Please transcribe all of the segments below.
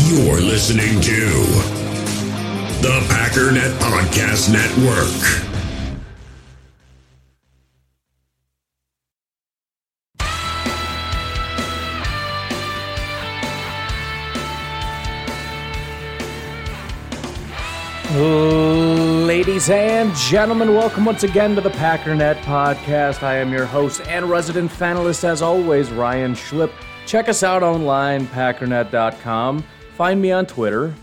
You're listening to the Packernet Podcast Network. Ladies and gentlemen, welcome once again to the Packernet Podcast. I am your host and resident fanalist, as always, Ryan Schlip. Check us out online, packernet.com. Find me on Twitter,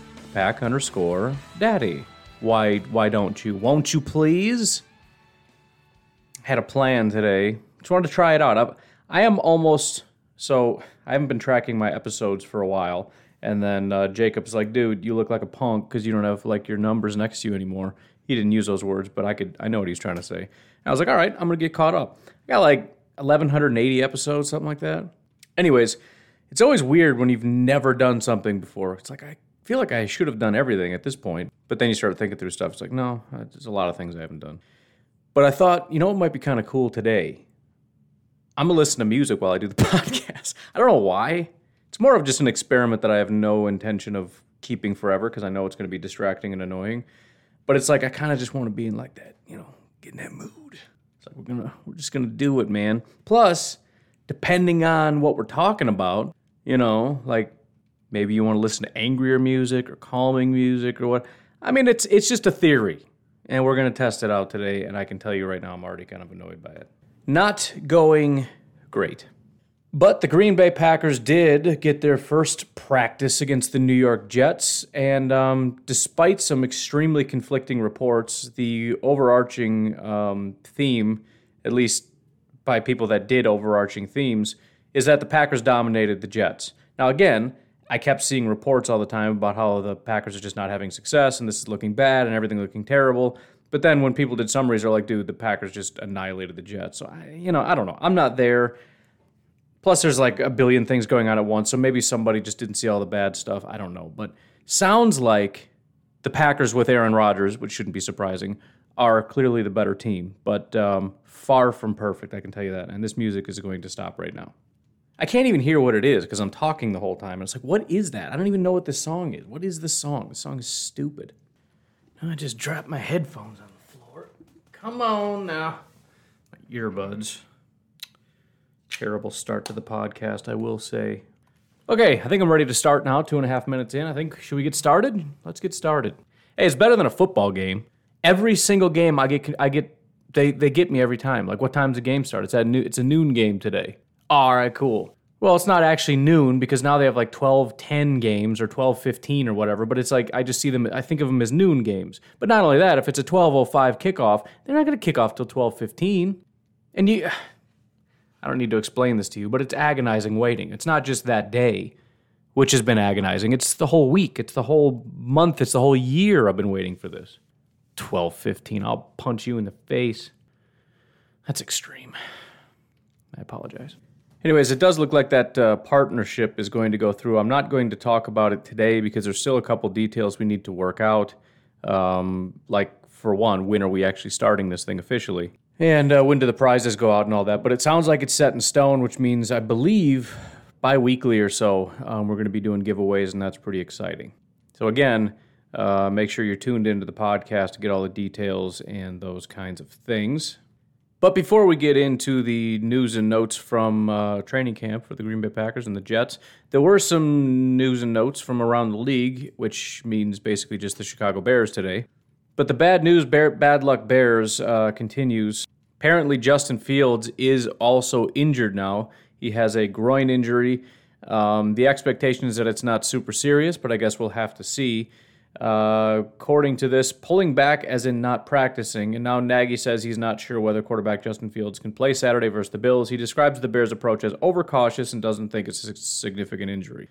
pack_daddy. Why don't you? Won't you please? Had a plan today. Just wanted to try it out. I haven't been tracking my episodes for a while. And then Jacob's like, dude, you look like a punk because you don't have like your numbers next to you anymore. He didn't use those words, but I know what he's trying to say. And I was like, all right, I'm going to get caught up. I got like 1,180 episodes, something like that. Anyways, it's always weird when you've never done something before. It's like, I feel like I should have done everything at this point. But then you start thinking through stuff. It's like, no, there's a lot of things I haven't done. But I thought, you know what might be kind of cool today? I'm going to listen to music while I do the podcast. I don't know why. It's more of just an experiment that I have no intention of keeping forever because I know it's going to be distracting and annoying. But it's like I kind of just want to be in like that, get in that mood. It's like we're just going to do it, man. Plus, depending on what we're talking about, like maybe you want to listen to angrier music or calming music or what. I mean, it's just a theory. And we're going to test it out today. And I can tell you right now, I'm already kind of annoyed by it. Not going great. But the Green Bay Packers did get their first practice against the New York Jets, and despite some extremely conflicting reports, the overarching theme, at least by people that did overarching themes, is that the Packers dominated the Jets. Now again, I kept seeing reports all the time about how the Packers are just not having success, and this is looking bad, and everything looking terrible. But then when people did summaries, they're like, dude, the Packers just annihilated the Jets. So, I don't know. I'm not there. Plus, there's like a billion things going on at once, so maybe somebody just didn't see all the bad stuff. I don't know. But sounds like the Packers with Aaron Rodgers, which shouldn't be surprising, are clearly the better team. But far from perfect, I can tell you that. And this music is going to stop right now. I can't even hear what it is because I'm talking the whole time. And it's like, what is that? I don't even know what this song is. What is this song? This song is stupid. I just dropped my headphones on the floor. Come on now. My earbuds. Terrible start to the podcast, I will say. Okay, I think I'm ready to start now, 2.5 minutes in. Should we get started? Let's get started. Hey, it's better than a football game. Every single game they get me every time. Like, what time's the game start? It's a noon game today. All right, cool. Well, it's not actually noon because now they have like 12:10 games or 12:15 or whatever, but it's like I just see them, I think of them as noon games. But not only that, if it's a 12:05 kickoff, they're not going to kick off till 12:15. And I don't need to explain this to you, but it's agonizing waiting. It's not just that day, which has been agonizing. It's the whole week. It's the whole month. It's the whole year I've been waiting for this. 12:15. I'll punch you in the face. That's extreme. I apologize. Anyways, it does look like that partnership is going to go through. I'm not going to talk about it today because there's still a couple details we need to work out. Like, for one, when are we actually starting this thing officially? And when do the prizes go out and all that. But it sounds like it's set in stone, which means I believe bi-weekly or so we're going to be doing giveaways, and that's pretty exciting. So again, make sure you're tuned into the podcast to get all the details and those kinds of things. But before we get into the news and notes from training camp for the Green Bay Packers and the Jets, there were some news and notes from around the league, which means basically just the Chicago Bears today. But the bad news, bad luck Bears, continues. Apparently, Justin Fields is also injured now. He has a groin injury. The expectation is that it's not super serious, but I guess we'll have to see. According to this, pulling back as in not practicing, and now Nagy says he's not sure whether quarterback Justin Fields can play Saturday versus the Bills. He describes the Bears' approach as overcautious and doesn't think it's a significant injury.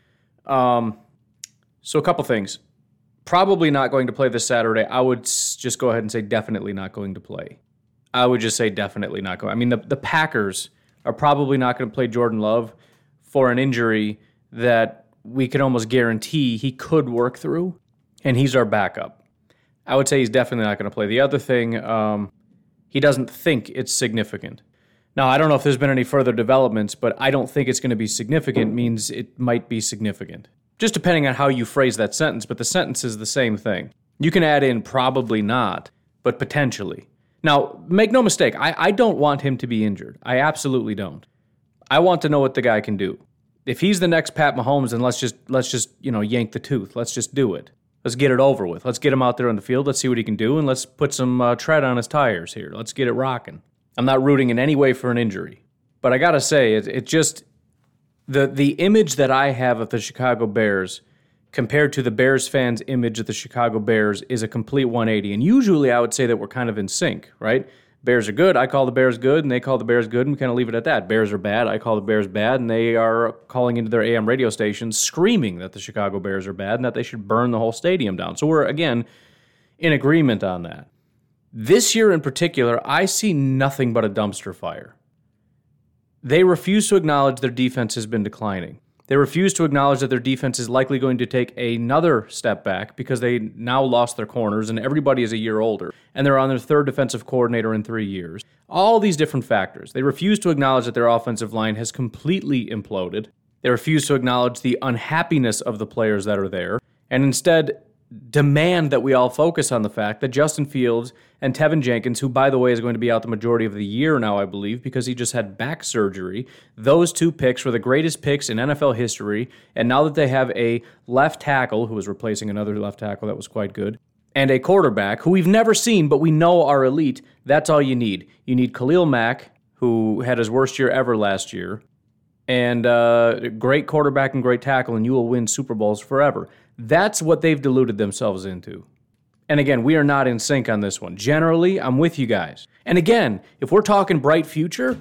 So a couple things. Probably not going to play this Saturday. I would just go ahead and say definitely not going to play. I would just say definitely not going. I mean, the Packers are probably not going to play Jordan Love for an injury that we can almost guarantee he could work through, and he's our backup. I would say he's definitely not going to play. The other thing, he doesn't think it's significant. Now, I don't know if there's been any further developments, but I don't think it's going to be significant means it might be significant. Just depending on how you phrase that sentence, but the sentence is the same thing. You can add in probably not, but potentially. Now, make no mistake, I don't want him to be injured. I absolutely don't. I want to know what the guy can do. If he's the next Pat Mahomes, then let's just yank the tooth. Let's just do it. Let's get it over with. Let's get him out there on the field. Let's see what he can do, and let's put some tread on his tires here. Let's get it rocking. I'm not rooting in any way for an injury. But I got to say, it just... The image that I have of the Chicago Bears compared to the Bears fans' image of the Chicago Bears is a complete 180. And usually I would say that we're kind of in sync, right? Bears are good, I call the Bears good, and they call the Bears good, and we kind of leave it at that. Bears are bad, I call the Bears bad, and they are calling into their AM radio stations screaming that the Chicago Bears are bad and that they should burn the whole stadium down. So we're, again, in agreement on that. This year in particular, I see nothing but a dumpster fire. They refuse to acknowledge their defense has been declining. They refuse to acknowledge that their defense is likely going to take another step back because they now lost their corners and everybody is a year older. And they're on their third defensive coordinator in 3 years. All these different factors. They refuse to acknowledge that their offensive line has completely imploded. They refuse to acknowledge the unhappiness of the players that are there. And instead demand that we all focus on the fact that Justin Fields and Tevin Jenkins, who, by the way, is going to be out the majority of the year now, I believe, because he just had back surgery, those two picks were the greatest picks in NFL history, and now that they have a left tackle, who is replacing another left tackle that was quite good, and a quarterback, who we've never seen, but we know are elite, that's all you need. You need Khalil Mack, who had his worst year ever last year, and great quarterback and great tackle, and you will win Super Bowls forever. That's what they've deluded themselves into. And again, we are not in sync on this one. Generally, I'm with you guys. And again, if we're talking bright future,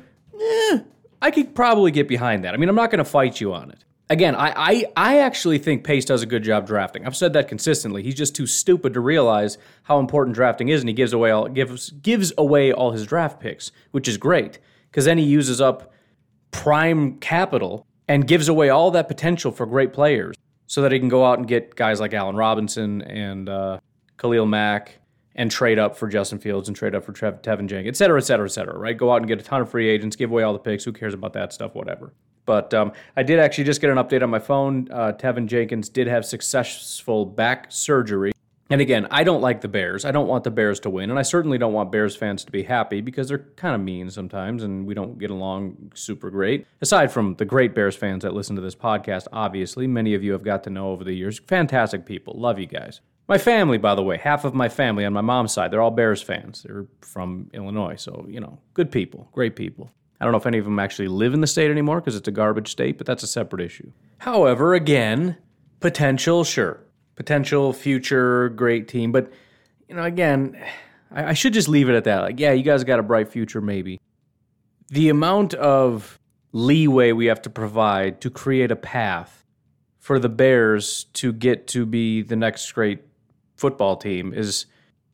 I could probably get behind that. I mean, I'm not going to fight you on it. Again, I actually think Pace does a good job drafting. I've said that consistently. He's just too stupid to realize how important drafting is, and he gives away all his draft picks, which is great, because then he uses up prime capital and gives away all that potential for great players so that he can go out and get guys like Allen Robinson and Khalil Mack and trade up for Justin Fields and trade up for Tevin Jenkins, et cetera, right? Go out and get a ton of free agents, give away all the picks. Who cares about that stuff? Whatever. But I did actually just get an update on my phone. Tevin Jenkins did have successful back surgery. And again, I don't like the Bears. I don't want the Bears to win, and I certainly don't want Bears fans to be happy because they're kind of mean sometimes, and we don't get along super great. Aside from the great Bears fans that listen to this podcast, obviously, many of you have got to know over the years. Fantastic people. Love you guys. My family, by the way, half of my family on my mom's side, they're all Bears fans. They're from Illinois, so, good people, great people. I don't know if any of them actually live in the state anymore because it's a garbage state, but that's a separate issue. However, again, potential, sure. Potential, future, great team. But, again, I should just leave it at that. Like, yeah, you guys got a bright future, maybe. The amount of leeway we have to provide to create a path for the Bears to get to be the next great football team is,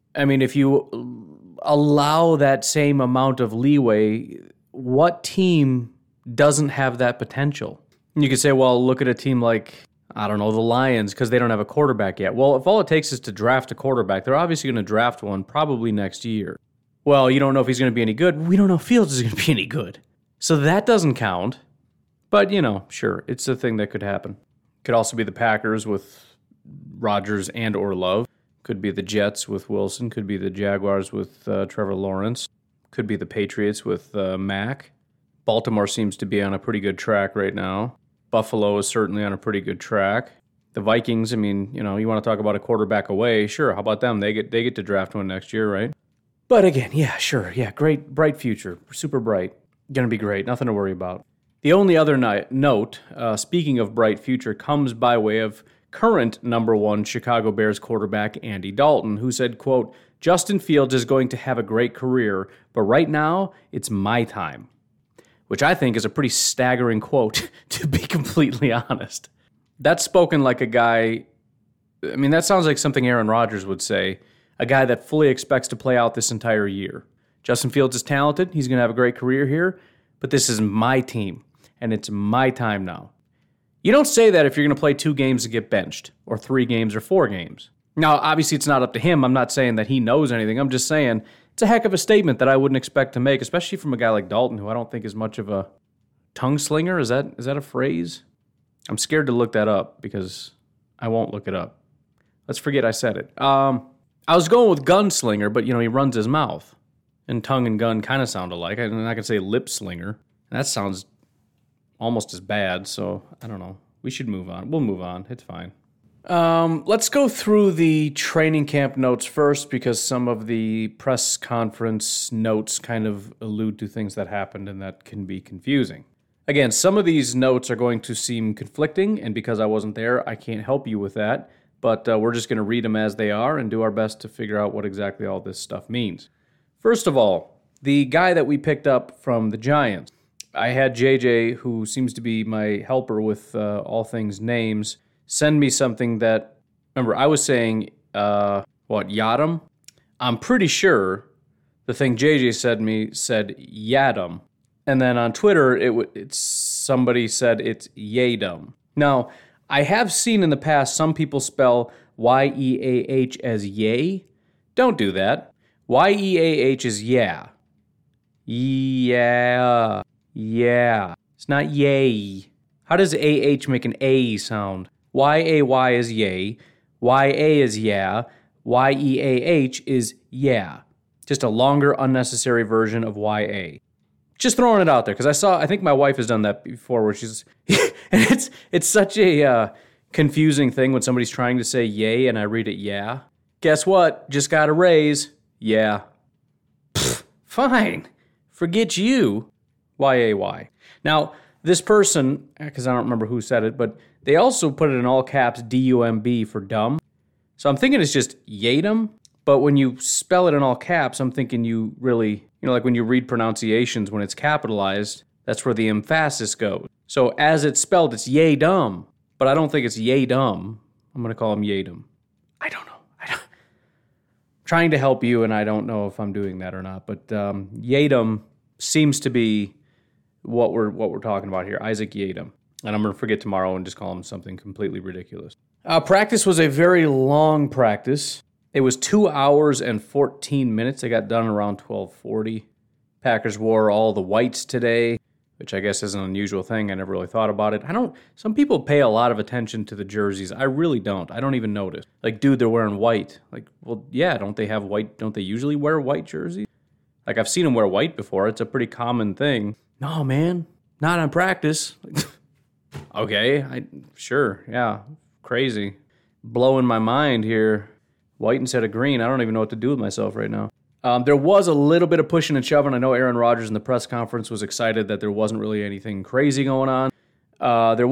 if you allow that same amount of leeway, what team doesn't have that potential? And you could say, well, look at a team like, I don't know, the Lions, because they don't have a quarterback yet. Well, if all it takes is to draft a quarterback, they're obviously going to draft one probably next year. Well, you don't know if he's going to be any good. We don't know if Fields is going to be any good. So that doesn't count. But, sure, it's a thing that could happen. Could also be the Packers with Rodgers and or Love. Could be the Jets with Wilson. Could be the Jaguars with Trevor Lawrence. Could be the Patriots with Mack. Baltimore seems to be on a pretty good track right now. Buffalo is certainly on a pretty good track. The Vikings, you want to talk about a quarterback away. Sure, how about them? They get to draft one next year, right? But again, yeah, sure. Yeah, great, bright future. Super bright. Going to be great. Nothing to worry about. The only other note, speaking of bright future, comes by way of current number one Chicago Bears quarterback Andy Dalton, who said, quote, Justin Fields is going to have a great career, but right now, it's my time. Which I think is a pretty staggering quote, to be completely honest. That's spoken like a guy, that sounds like something Aaron Rodgers would say, a guy that fully expects to play out this entire year. Justin Fields is talented, he's going to have a great career here, but this is my team, and it's my time now. You don't say that if you're going to play 2 games and get benched, or 3 games or 4 games. Now, obviously it's not up to him, I'm not saying that he knows anything, I'm just saying it's a heck of a statement that I wouldn't expect to make, especially from a guy like Dalton, who I don't think is much of a tongue slinger. Is that a phrase? I'm scared to look that up because I won't look it up. Let's forget I said it. I was going with gunslinger, but, he runs his mouth. And tongue and gun kind of sound alike. And I could say lip slinger. And that sounds almost as bad, so I don't know. We should move on. We'll move on. It's fine. Let's go through the training camp notes first because some of the press conference notes kind of allude to things that happened and that can be confusing. Again, some of these notes are going to seem conflicting, and because I wasn't there, I can't help you with that. But we're just going to read them as they are and do our best to figure out what exactly all this stuff means. First of all, the guy that we picked up from the Giants, I had JJ, who seems to be my helper with all things names, send me something that, remember, I was saying, Yadam? I'm pretty sure the thing JJ said Yadam. And then on Twitter, somebody said it's Yadam. Now, I have seen in the past some people spell Y-E-A-H as yay. Don't do that. Y-E-A-H is yeah. Yeah. Yeah. It's not yay. How does A-H make an A sound? Y-A-Y is yay. Y-A is yeah. Y-E-A-H is yeah. Just a longer, unnecessary version of Y-A. Just throwing it out there, because I think my wife has done that before where she's... and it's such a confusing thing when somebody's trying to say yay and I read it yeah. Guess what? Just got a raise. Yeah. Pfft, fine. Forget you. Y-A-Y. Now, this person, because I don't remember who said it, but they also put it in all caps D-U-M-B for dumb. So I'm thinking it's just Yadam, but when you spell it in all caps, I'm thinking you really, like when you read pronunciations, when it's capitalized, that's where the emphasis goes. So as it's spelled, it's yay dumb, but I don't think it's yay dumb. I'm going to call him Yadam. I don't know. Trying to help you, and I don't know if I'm doing that or not, but Yadam seems to be what we're talking about here, Isaac Yadam. And I'm going to forget tomorrow and just call him something completely ridiculous. Practice was a very long practice. It was 2 hours and 14 minutes. I got done around 12:40. Packers wore all the whites today, which I guess is an unusual thing. I never really thought about it. Some people pay a lot of attention to the jerseys. I really don't. I don't even notice. Like, dude, they're wearing white. Like, well, yeah, don't they have white? Don't they usually wear white jerseys? Like, I've seen them wear white before. It's a pretty common thing. No, man, not on practice. Okay, sure, yeah, crazy. Blowing my mind here. White instead of green. I don't even know what to do with myself right now. There was a little bit of pushing and shoving. I know Aaron Rodgers in the press conference was excited that there wasn't really anything crazy going on. There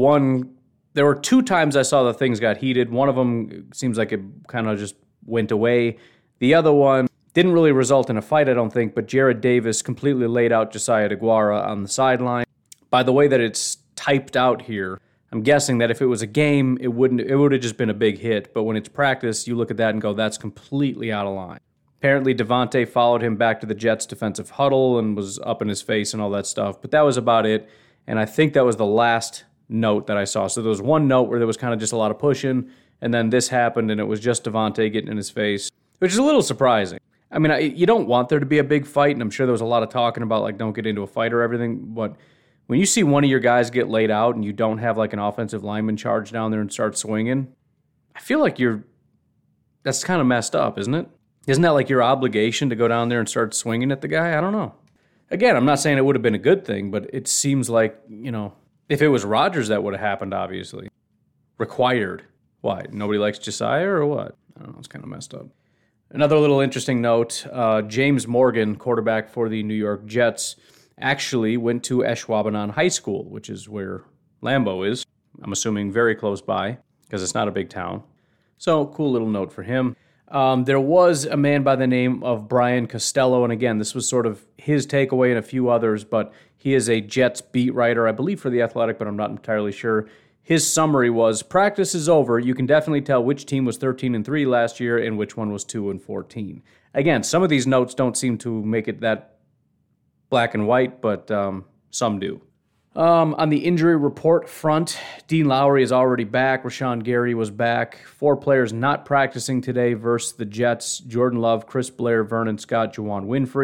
were 2 times I saw that things got heated. One of them seems like it kind of just went away. The other one didn't really result in a fight, I don't think, but Jared Davis completely laid out Josiah DeGuara on the sideline. By the way that it's typed out here, I'm guessing that if it was a game, it would have just been a big hit. But when it's practice, you look at that and go, that's completely out of line. Apparently, Devontae followed him back to the Jets' defensive huddle and was up in his face and all that stuff. But that was about it. And I think that was the last note that I saw. So there was one note where there was kind of just a lot of pushing, and then this happened, and it was just Devontae getting in his face, which is a little surprising. I mean, you don't want there to be a big fight, and I'm sure there was a lot of talking about, like, don't get into a fight or everything, but when you see one of your guys get laid out and you don't have, like, an offensive lineman charge down there and start swinging, I feel like that's kind of messed up, isn't it? Isn't that like your obligation to go down there and start swinging at the guy? I don't know. Again, I'm not saying it would have been a good thing, but it seems like, if it was Rodgers, that would have happened, obviously. Required. Why? Nobody likes Josiah or what? I don't know. It's kind of messed up. Another little interesting note, James Morgan, quarterback for the New York Jets, actually went to Ashwaubenon High School, which is where Lambeau is. I'm assuming very close by, because it's not a big town. So, cool little note for him. There was a man by the name of Brian Costello, and again, this was sort of his takeaway and a few others, but he is a Jets beat writer, I believe for The Athletic, but I'm not entirely sure. His summary was, practice is over. You can definitely tell which team was 13-3 last year and which one was 2-14. Again, some of these notes don't seem to make it that black and white, but some do. On the injury report front, Dean Lowry is already back. Rashawn Gary was back. 4 players not practicing today versus the Jets: Jordan Love, Chris Blair, Vernon Scott, Juwan Winfrey.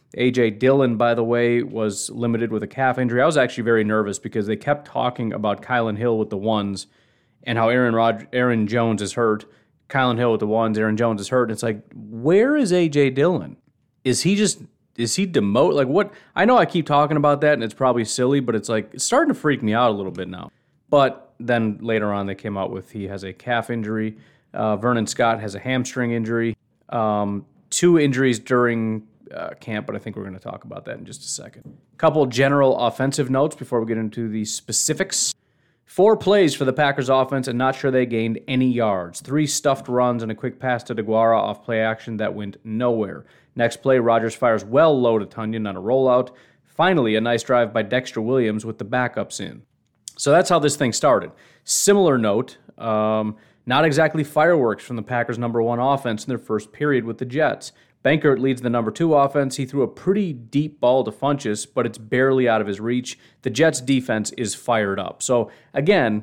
A.J. Dillon, by the way, was limited with a calf injury. I was actually very nervous because they kept talking about Kylan Hill with the ones and how Aaron Jones is hurt. Kylan Hill with the ones, Aaron Jones is hurt. And it's like, where is A.J. Dillon? Is he demoted? Like, what? I know I keep talking about that, and it's probably silly, but it's like, it's starting to freak me out a little bit now. But then later on, they came out with he has a calf injury. Vernon Scott has a hamstring injury. 2 injuries during camp, but I think we're going to talk about that in just a second. Couple general offensive notes before we get into the specifics. 4 plays for the Packers offense, and not sure they gained any yards. 3 stuffed runs and a quick pass to DeGuara off play action that went nowhere. Next play, Rodgers fires well low to Tonyan on a rollout. Finally, a nice drive by Dexter Williams with the backups in. So that's how this thing started. Similar note, not exactly fireworks from the Packers' number 1 offense in their first period with the Jets. Benkert leads the number 2 offense. He threw a pretty deep ball to Funchess, but it's barely out of his reach. The Jets' defense is fired up. So, again,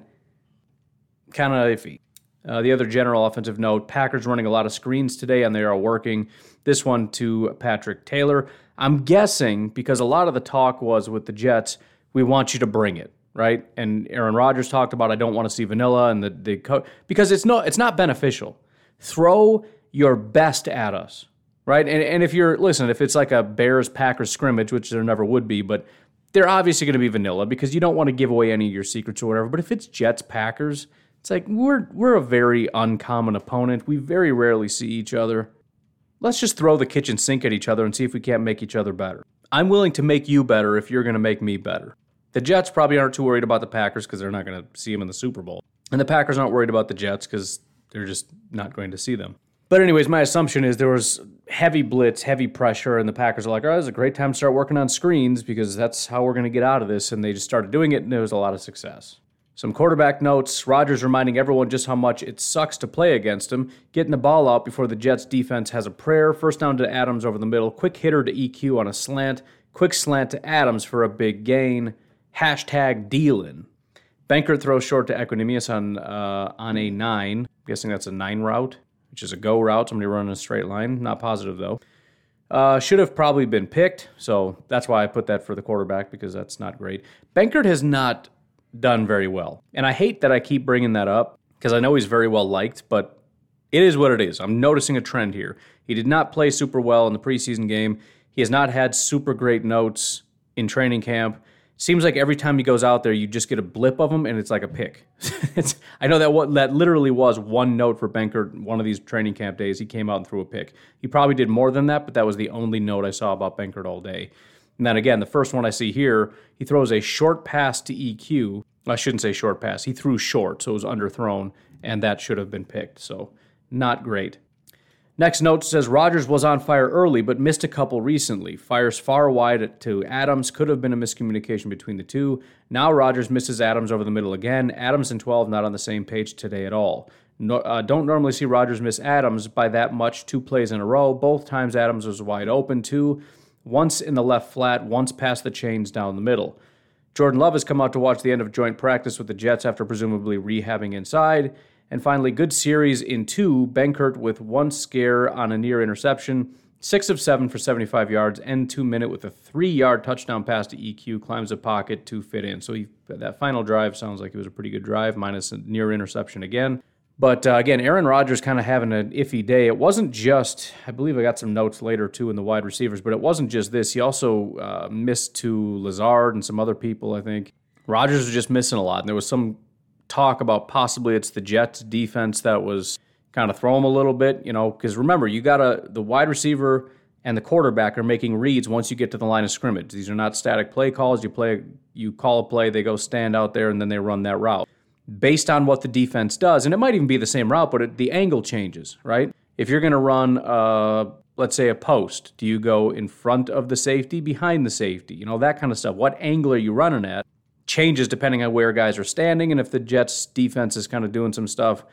kind of iffy. The other general offensive note, Packers running a lot of screens today, and they are working. This one to Patrick Taylor. I'm guessing, because a lot of the talk was with the Jets, we want you to bring it, right? And Aaron Rodgers talked about, I don't want to see vanilla, and because it's not beneficial. Throw your best at us. Right? And if it's like a Bears-Packers scrimmage, which there never would be, but they're obviously going to be vanilla because you don't want to give away any of your secrets or whatever. But if it's Jets-Packers, it's like we're a very uncommon opponent. We very rarely see each other. Let's just throw the kitchen sink at each other and see if we can't make each other better. I'm willing to make you better if you're going to make me better. The Jets probably aren't too worried about the Packers because they're not going to see them in the Super Bowl. And the Packers aren't worried about the Jets because they're just not going to see them. But anyways, my assumption is there was heavy blitz, heavy pressure, and the Packers are like, this is a great time to start working on screens because that's how we're going to get out of this. And they just started doing it, and there was a lot of success. Some quarterback notes. Rodgers reminding everyone just how much it sucks to play against him. Getting the ball out before the Jets defense has a prayer. First down to Adams over the middle. Quick hitter to EQ on a slant. Quick slant to Adams for a big gain. #Dealin'. Benkert throws short to Equanimous on a 9. I'm guessing that's a 9 route, which is a go route, somebody running a straight line. Not positive, though. Should have probably been picked, so that's why I put that for the quarterback, because that's not great. Benkert has not done very well, and I hate that I keep bringing that up, because I know he's very well liked, but it is what it is. I'm noticing a trend here. He did not play super well in the preseason game. He has not had super great notes in training camp. Seems like every time he goes out there, you just get a blip of him, and it's like a pick. I know that literally was one note for Benkert one of these training camp days. He came out and threw a pick. He probably did more than that, but that was the only note I saw about Benkert all day. And then again, the first one I see here, he throws a short pass to EQ. I shouldn't say short pass. He threw short, so it was underthrown, and that should have been picked. So not great. Next note says Rodgers was on fire early, but missed a couple recently. Fires far wide to Adams. Could have been a miscommunication between the two. Now Rodgers misses Adams over the middle again. Adams and 12 not on the same page today at all. Don't normally see Rodgers miss Adams by that much 2 plays in a row. Both times Adams was wide open too. Once in the left flat, once past the chains down the middle. Jordan Love has come out to watch the end of joint practice with the Jets after presumably rehabbing inside. And finally, good series in 2, Benkert with 1 scare on a near interception, 6 of 7 for 75 yards, and 2 minute with a 3-yard touchdown pass to EQ, climbs the pocket to fit in. So that final drive sounds like it was a pretty good drive, minus a near interception again. But again, Aaron Rodgers kind of having an iffy day. It wasn't just, I believe I got some notes later too in the wide receivers, but it wasn't just this. He also missed to Lazard and some other people, I think. Rodgers was just missing a lot, and there was some talk about possibly it's the Jets defense that was kind of throw him a little bit, because remember, you got the wide receiver and the quarterback are making reads once you get to the line of scrimmage. These are not static play calls. You call a play, they go stand out there, and then they run that route based on what the defense does. And it might even be the same route, but the angle changes, right? If you're going to run, let's say, a post, do you go in front of the safety, behind the safety? That kind of stuff. What angle are you running at? Changes depending on where guys are standing, and if the Jets defense is kind of doing some stuff,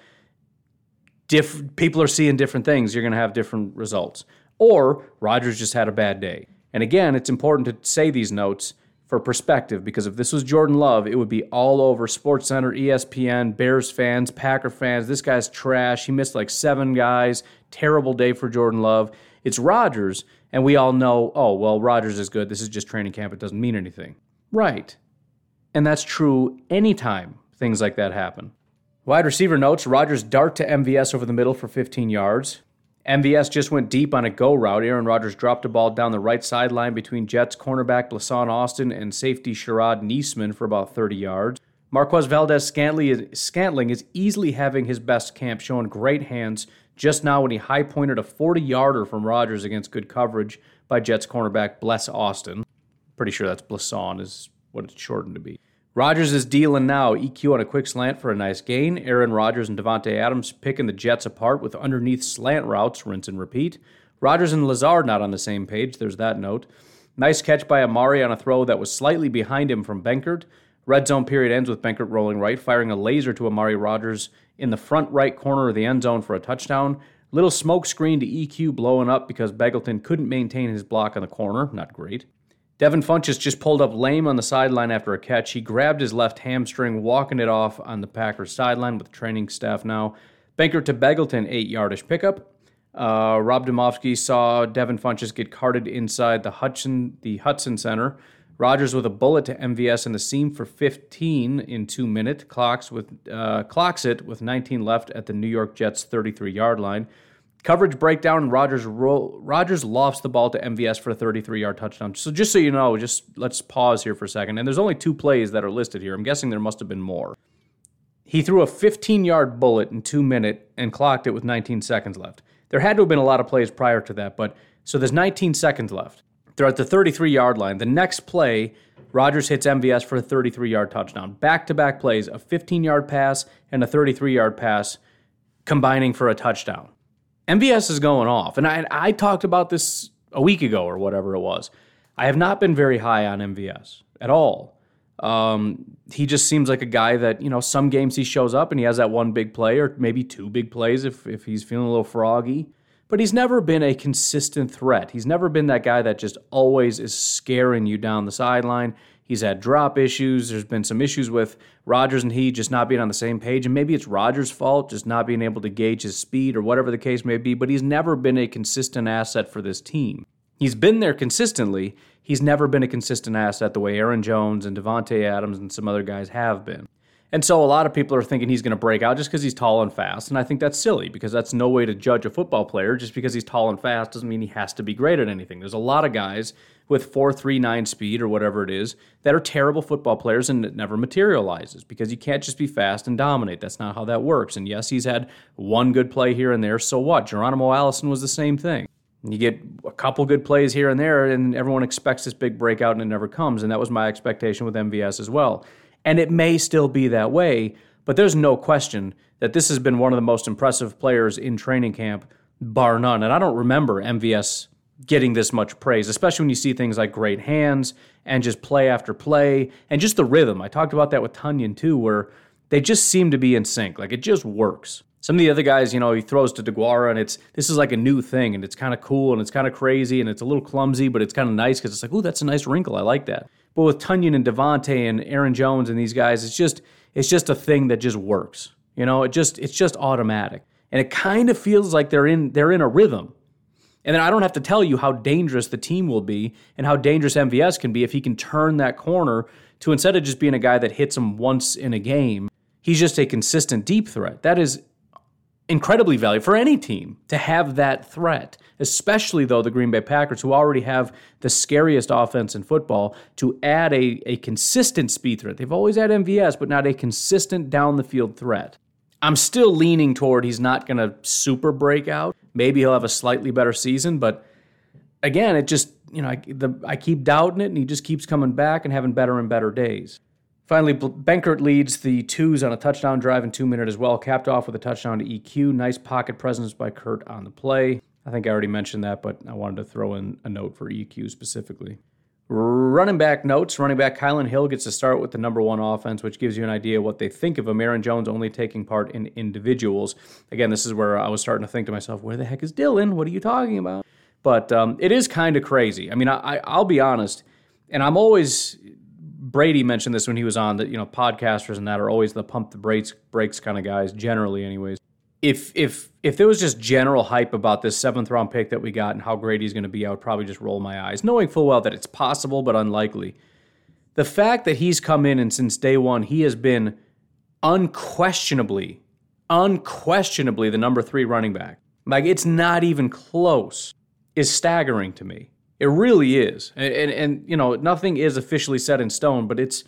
people are seeing different things, you're going to have different results. Or Rodgers just had a bad day. And again, it's important to say these notes for perspective, because if this was Jordan Love, it would be all over SportsCenter, ESPN, Bears fans, Packer fans. This guy's trash. He missed like 7 guys. Terrible day for Jordan Love. It's Rodgers, And we all know, oh, well, Rodgers is good. This is just training camp. It doesn't mean anything. Right. And that's true anytime things like that happen. Wide receiver notes, Rodgers dart to MVS over the middle for 15 yards. MVS just went deep on a go route. Aaron Rodgers dropped a ball down the right sideline between Jets cornerback Blasson Austin and safety Sherrod Niesman for about 30 yards. Marquez Valdes-Scantling is easily having his best camp, showing great hands just now when he high-pointed a 40-yarder from Rodgers against good coverage by Jets cornerback Bless Austin. Pretty sure that's Blasson is what it's shortened to be. Rodgers is dealing now. EQ on a quick slant for a nice gain. Aaron Rodgers and Davante Adams picking the Jets apart with underneath slant routes, rinse and repeat. Rodgers and Lazard not on the same page. There's that note. Nice catch by Amari on a throw that was slightly behind him from Benkert. Red zone period ends with Benkert rolling right, firing a laser to Amari Rodgers in the front right corner of the end zone for a touchdown. Little smoke screen to EQ blowing up because Begelton couldn't maintain his block on the corner. Not great. Devin Funchess just pulled up lame on the sideline after a catch. He grabbed his left hamstring, walking it off on the Packers sideline with training staff now. Benkert to Begelton, 8-yardish pickup. Rob Domofsky saw Devin Funchess get carted inside the Hudson Center. Rodgers with a bullet to MVS in the seam for 15 in 2 minutes. Clocks it with 19 left at the New York Jets' 33-yard line. Coverage breakdown, and Rodgers lofts the ball to MVS for a 33-yard touchdown. So just so you know, let's pause here for a second. And there's only 2 plays that are listed here. I'm guessing there must have been more. He threw a 15-yard bullet in 2 minutes and clocked it with 19 seconds left. There had to have been a lot of plays prior to that, so there's 19 seconds left. They're at the 33-yard line. The next play, Rodgers hits MVS for a 33-yard touchdown. Back-to-back plays, a 15-yard pass and a 33-yard pass combining for a touchdown. MVS is going off, and I talked about this a week ago or whatever it was. I have not been very high on MVS at all. He just seems like a guy that, some games he shows up and he has that one big play or maybe 2 big plays if he's feeling a little froggy. But he's never been a consistent threat. He's never been that guy that just always is scaring you down the sideline. He's had drop issues. There's been some issues with Rodgers and he just not being on the same page. And maybe it's Rodgers' fault, just not being able to gauge his speed or whatever the case may be. But he's never been a consistent asset for this team. He's been there consistently. He's never been a consistent asset the way Aaron Jones and Davante Adams and some other guys have been. And so a lot of people are thinking he's going to break out just because he's tall and fast. And I think that's silly because that's no way to judge a football player. Just because he's tall and fast doesn't mean he has to be great at anything. There's a lot of guys with 4.39 speed or whatever it is that are terrible football players and it never materializes because you can't just be fast and dominate. That's not how that works. And yes, he's had one good play here and there. So what? Geronimo Allison was the same thing. You get a couple good plays here and there and everyone expects this big breakout and it never comes. And that was my expectation with MVS as well. And it may still be that way, but there's no question that this has been one of the most impressive players in training camp, bar none. And I don't remember MVS getting this much praise, especially when you see things like great hands and just play after play and just the rhythm. I talked about that with Tunyon too, where they just seem to be in sync. Like it just works. Some of the other guys, he throws to DeGuara and this is like a new thing and it's kind of cool and it's kind of crazy and it's a little clumsy, but it's kind of nice because it's like, ooh, that's a nice wrinkle. I like that. But with Tunyon and Davante and Aaron Jones and these guys, it's just a thing that just works. It's just automatic. And it kind of feels like they're in a rhythm. And then I don't have to tell you how dangerous the team will be and how dangerous MVS can be if he can turn that corner to, instead of just being a guy that hits him once in a game, he's just a consistent deep threat. That is incredibly valuable for any team to have that threat, especially though the Green Bay Packers, who already have the scariest offense in football, to add a consistent speed threat. They've always had MVS, but not a consistent down-the-field threat. I'm still leaning toward he's not going to super break out. Maybe he'll have a slightly better season, but again, it just, I keep doubting it, and he just keeps coming back and having better and better days. Finally, Benkert leads the twos on a touchdown drive in 2 minutes as well, capped off with a touchdown to EQ. Nice pocket presence by Kurt on the play. I think I already mentioned that, but I wanted to throw in a note for EQ specifically. Running back notes. Running back Kylan Hill gets to start with the number 1 offense, which gives you an idea what they think of him. Aaron Jones only taking part in individuals. Again, this is where I was starting to think to myself, where the heck is Dylan? What are you talking about? But it is kind of crazy. I mean, I'll be honest, and I'm always... Brady mentioned this when he was on, that, podcasters and that are always the pump the brakes kind of guys, generally anyways. if there was just general hype about this 7th round pick that we got and how great he's going to be, I would probably just roll my eyes, knowing full well that it's possible but unlikely. The fact that he's come in and since day one he has been unquestionably the number 3 running back. Like, it's not even close, is staggering to me. It really is. And you know, nothing is officially set in stone, but it's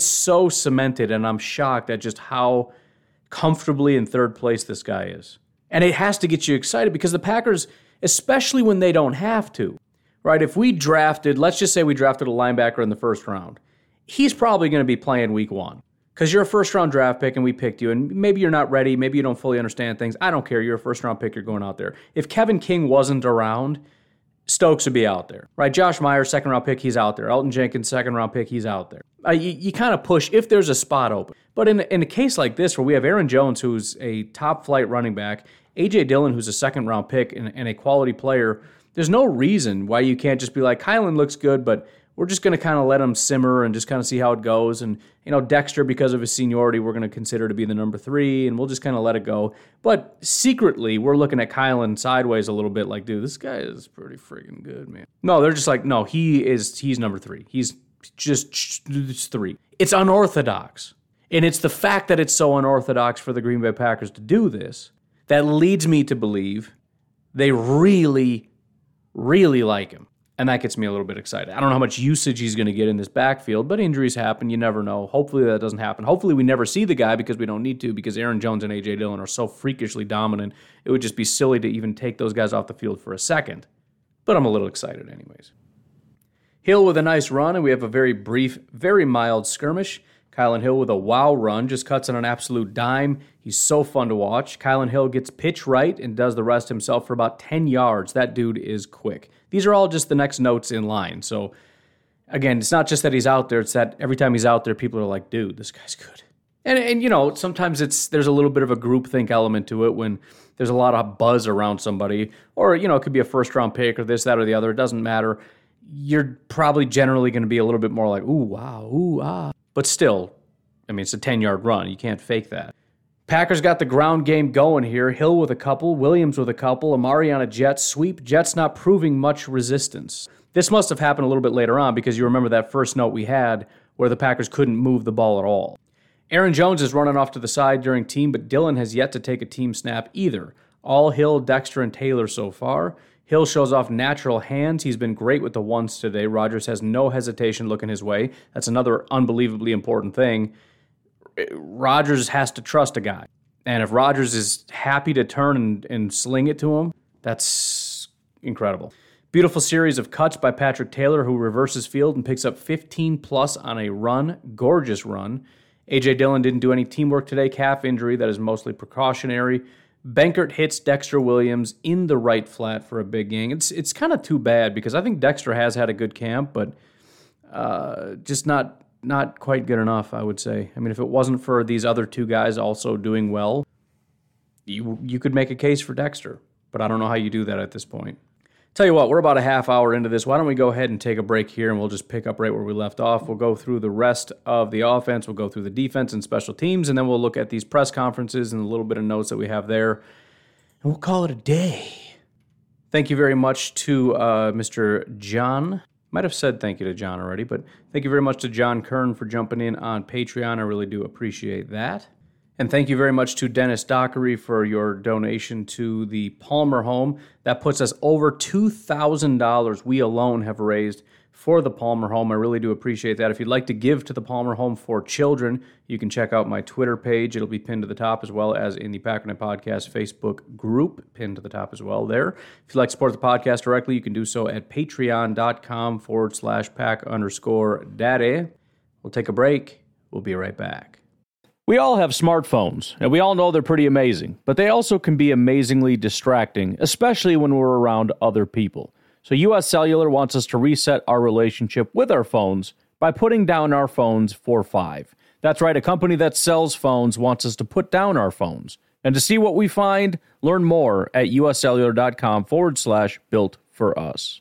so cemented, and I'm shocked at just how comfortably in 3rd place this guy is. And it has to get you excited because the Packers, especially when they don't have to, right? If we drafted, let's just say we drafted a linebacker in the 1st round, he's probably going to be playing week 1 because you're a 1st-round draft pick and we picked you, and maybe you're not ready, maybe you don't fully understand things. I don't care. You're a 1st-round pick. You're going out there. If Kevin King wasn't around, Stokes would be out there, right? Josh Myers, 2nd-round pick, he's out there. Elton Jenkins, 2nd-round pick, he's out there. You kind of push if there's a spot open. But in a case like this where we have Aaron Jones, who's a top-flight running back, A.J. Dillon, who's a 2nd-round pick and a quality player, there's no reason why you can't just be like, Kylan looks good, but we're just going to kind of let him simmer and just kind of see how it goes. And, you know, Dexter, because of his seniority, we're going to consider to be the number 3, and we'll just kind of let it go. But secretly, we're looking at Kylan sideways a little bit like, dude, this guy is pretty freaking good, man. No, they're just like, no, he's number 3. He's just 3. It's unorthodox. And it's the fact that it's so unorthodox for the Green Bay Packers to do this that leads me to believe they really, really like him. And that gets me a little bit excited. I don't know how much usage he's going to get in this backfield, but injuries happen. You never know. Hopefully that doesn't happen. Hopefully we never see the guy because we don't need to, because Aaron Jones and A.J. Dillon are so freakishly dominant. It would just be silly to even take those guys off the field for a second. But I'm a little excited anyways. Hill with a nice run, and we have a very brief, very mild skirmish. Kylan Hill with a wow run, just cuts on an absolute dime. He's so fun to watch. Kylan Hill gets pitch right and does the rest himself for about 10 yards. That dude is quick. These are all just the next notes in line. So, again, it's not just that he's out there. It's that every time he's out there, people are like, dude, this guy's good. And you know, sometimes there's a little bit of a groupthink element to it when there's a lot of buzz around somebody. Or, you know, it could be a 1st-round pick or this, that, or the other. It doesn't matter. You're probably generally going to be a little bit more like, ooh, wow, ooh, ah. But still, I mean, it's a 10-yard run. You can't fake that. Packers got the ground game going here. Hill with a couple, Williams with a couple, Amari on a jet sweep. Jets not proving much resistance. This must have happened a little bit later on because you remember that first note we had where the Packers couldn't move the ball at all. Aaron Jones is running off to the side during team, but Dillon has yet to take a team snap either. All Hill, Dexter, and Taylor so far. Hill shows off natural hands. He's been great with the ones today. Rodgers has no hesitation looking his way. That's another unbelievably important thing. Rodgers has to trust a guy. And if Rodgers is happy to turn and sling it to him, that's incredible. Beautiful series of cuts by Patrick Taylor, who reverses field and picks up 15-plus on a run. Gorgeous run. A.J. Dillon didn't do any teamwork today. Calf injury that is mostly precautionary. Benkert hits Dexter Williams in the right flat for a big gain. It's kind of too bad because I think Dexter has had a good camp, but just not quite good enough, I would say. I mean, if it wasn't for these other 2 guys also doing well, you could make a case for Dexter, but I don't know how you do that at this point. Tell you what, we're about a half hour into this. Why don't we go ahead and take a break here, and we'll just pick up right where we left off. We'll go through the rest of the offense. We'll go through the defense and special teams, and then we'll look at these press conferences and a little bit of notes that we have there, and we'll call it a day. Thank you very much to Mr. John. Might have said thank you to John already, but thank you very much to John Kern for jumping in on Patreon. I really do appreciate that. And thank you very much to Dennis Dockery for your donation to the Palmer Home. That puts us over $2,000 we alone have raised for the Palmer Home. I really do appreciate that. If you'd like to give to the Palmer Home for children, you can check out my Twitter page. It'll be pinned to the top as well as in the Packernet Podcast Facebook group, pinned to the top as well there. If you'd like to support the podcast directly, you can do so at patreon.com/pack_daddy. We'll take a break. We'll be right back. We all have smartphones, and we all know they're pretty amazing, but they also can be amazingly distracting, especially when we're around other people. So US Cellular wants us to reset our relationship with our phones by putting down our phones for $5. That's right, a company that sells phones wants us to put down our phones. And to see what we find, learn more at uscellular.com/built-for-us.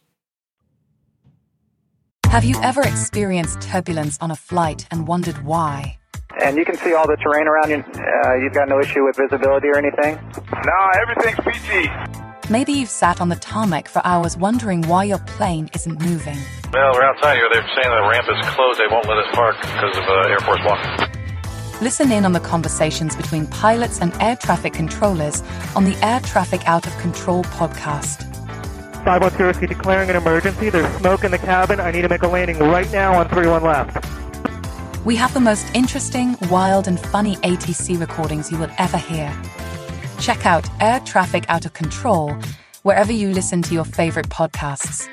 Have you ever experienced turbulence on a flight and wondered why? And you can see all the terrain around you. You've got no issue with visibility or anything? No, everything's PG. Maybe you've sat on the tarmac for hours wondering why your plane isn't moving. Well, we're outside here. They're saying the ramp is closed. They won't let us park because of Air Force One. Listen in on the conversations between pilots and air traffic controllers on the Air Traffic Out of Control podcast. 510, declaring an emergency. There's smoke in the cabin. I need to make a landing right now on 31 left. We have the most interesting, wild, and funny ATC recordings you will ever hear. Check out Air Traffic Out of Control wherever you listen to your favorite podcasts.